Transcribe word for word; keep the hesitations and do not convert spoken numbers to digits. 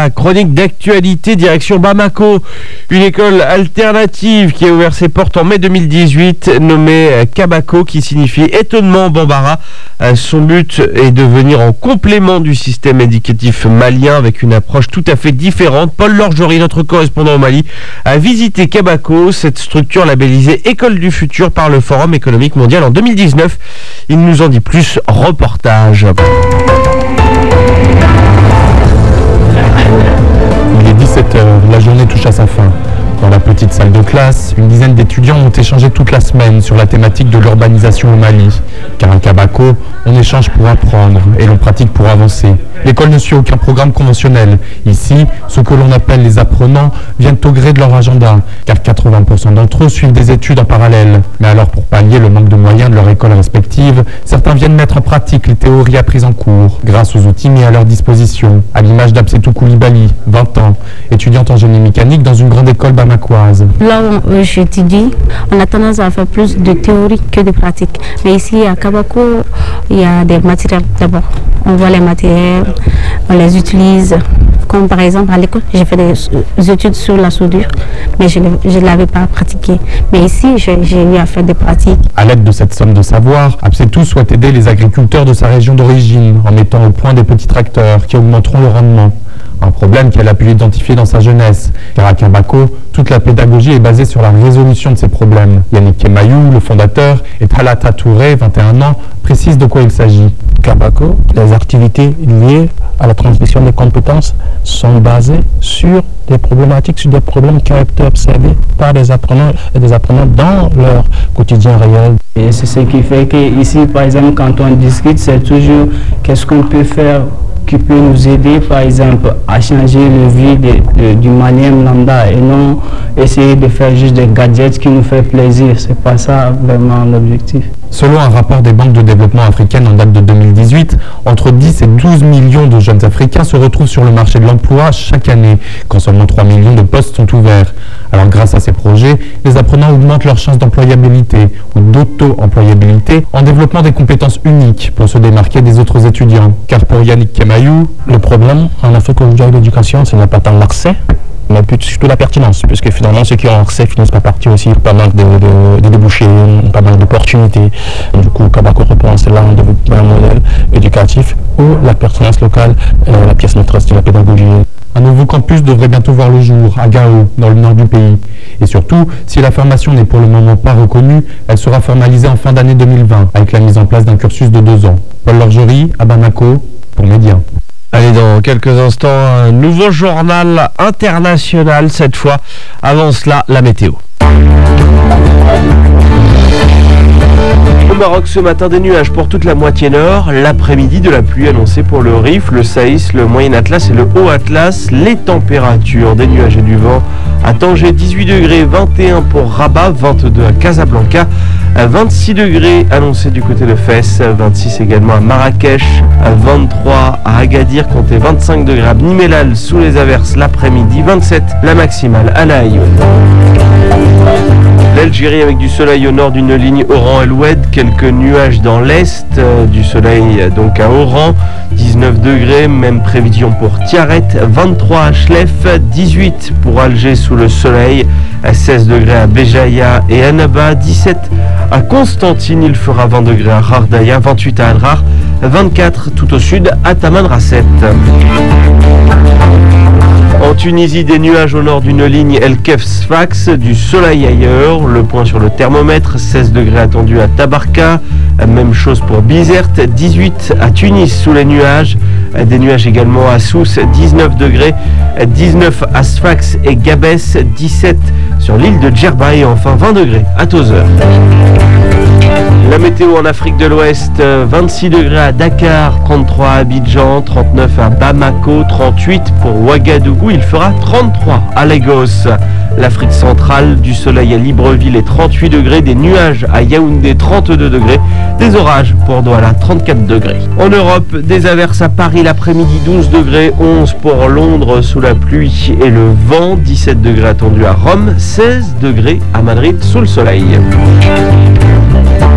la chronique d'actualité direction Bamako, une école alternative qui a ouvert ses portes en mai deux mille dix-huit, nommée Kabako, qui signifie étonnement Bambara. Son but est de venir en complément du système éducatif malien avec une approche tout à fait différente. Paul Lorgerie, notre correspondant au Mali, a visité Kabako, cette structure labellisée École du futur par le Forum économique mondial en deux mille dix-neuf. Il nous en dit plus, reportage. Il est dix-sept heures, la journée touche à sa fin. Dans la petite salle de classe, une dizaine d'étudiants ont échangé toute la semaine sur la thématique de l'urbanisation au Mali. Car à Kabako, on échange pour apprendre et l'on pratique pour avancer. L'école ne suit aucun programme conventionnel. Ici, ce que l'on appelle les apprenants viennent au gré de leur agenda, car quatre-vingts pour cent d'entre eux suivent des études en parallèle. Mais alors, pour pallier le manque de moyens de leur école respective, certains viennent mettre en pratique les théories apprises en cours, grâce aux outils mis à leur disposition, à l'image d'Absetou Koulibaly, vingt ans, étudiante en génie mécanique dans une grande école bamakoise. Là où j'étudie, on a tendance à faire plus de théorie que de pratique. Mais ici, à Kabako, il y a des matériels d'abord. On voit les matériels, on les utilise. Comme par exemple à l'école, j'ai fait des études sur la soudure, mais je ne l'avais pas pratiqué. Mais ici, j'ai eu à faire des pratiques. À l'aide de cette somme de savoir, Absetou souhaite aider les agriculteurs de sa région d'origine en mettant au point des petits tracteurs qui augmenteront le rendement. Un problème qu'elle a pu identifier dans sa jeunesse, car à Kabako, toute la pédagogie est basée sur la résolution de ces problèmes. Yannick Kemayou, le fondateur, et Talata Touré, vingt et un ans, précise de quoi il s'agit. Kabako, les activités liées à la transmission des compétences sont basées sur des problématiques, sur des problèmes qui ont été observés par des apprenants et des apprenants dans leur quotidien réel. Et c'est ce qui fait qu'ici, par exemple, quand on discute, c'est toujours qu'est-ce qu'on peut faire qui peut nous aider, par exemple, à changer le vie de, de, du malien lambda et non essayer de faire juste des gadgets qui nous font plaisir. C'est pas ça vraiment l'objectif. Selon un rapport des banques de développement africaines en date de deux mille dix-huit, entre dix et douze millions de jeunes Africains se retrouvent sur le marché de l'emploi chaque année, quand seulement trois millions de postes sont ouverts. Alors grâce à ces projets, les apprenants augmentent leurs chances d'employabilité ou d'auto-employabilité en développant des compétences uniques pour se démarquer des autres étudiants. Car pour Yannick Kemayou, le problème en Afrique aujourd'hui avec l'éducation, ce n'est pas tant l'accès, mais surtout la pertinence, puisque finalement ceux qui ont accès finissent par partir aussi, pas mal de, de, de débouchés, pas mal d'opportunités. Du coup, Kabako répond à cela en développant un modèle éducatif où la pertinence locale est la pièce maîtresse de la pédagogie. Un nouveau campus devrait bientôt voir le jour, à Gao, dans le nord du pays. Et surtout, si la formation n'est pour le moment pas reconnue, elle sera formalisée en fin d'année deux mille vingt, avec la mise en place d'un cursus de deux ans. Paul Lorgerie, à Bamako, pour Média. Allez, dans quelques instants, un nouveau journal international cette fois. Avant cela, la météo. Au Maroc, ce matin, des nuages pour toute la moitié nord. L'après-midi, de la pluie annoncée pour le Rif, le Saïs, le Moyen Atlas et le Haut Atlas. Les températures, des nuages et du vent. À Tanger, dix-huit degrés, vingt et un pour Rabat, vingt-deux à Casablanca, vingt-six degrés annoncés du côté de Fès, vingt-six également à Marrakech, vingt-trois à Agadir, comptez vingt-cinq degrés à Bni Mellal sous les averses l'après-midi, vingt-sept la maximale à La Haye. L'Algérie avec du soleil au nord d'une ligne Oran-El-Oued, quelques nuages dans l'est, euh, du soleil donc à Oran, dix-neuf degrés, même prévision pour Tiaret, vingt-trois à Chlef, dix-huit pour Alger sous le soleil, seize degrés à Béjaïa et Annaba, dix-sept à Constantine, il fera vingt degrés à Rardaya, vingt-huit à Al-Rar, vingt-quatre tout au sud à Tamanrasset. En Tunisie, des nuages au nord d'une ligne El Kef Sfax, du soleil ailleurs. Le point sur le thermomètre, seize degrés attendus à Tabarka. Même chose pour Bizerte, dix-huit à Tunis sous les nuages. Des nuages également à Sousse, dix-neuf degrés. dix-neuf à Sfax et Gabès, dix-sept sur l'île de Djerba et enfin vingt degrés à Tozeur. La météo en Afrique de l'Ouest, vingt-six degrés à Dakar, trente-trois à Abidjan, trente-neuf à Bamako, trente-huit pour Ouagadougou, il fera trente-trois à Lagos. L'Afrique centrale, du soleil à Libreville et trente-huit degrés, des nuages à Yaoundé, trente-deux degrés, des orages pour Douala, trente-quatre degrés. En Europe, des averses à Paris l'après-midi, douze degrés, onze pour Londres sous la pluie et le vent, dix-sept degrés attendus à Rome, seize degrés à Madrid sous le soleil.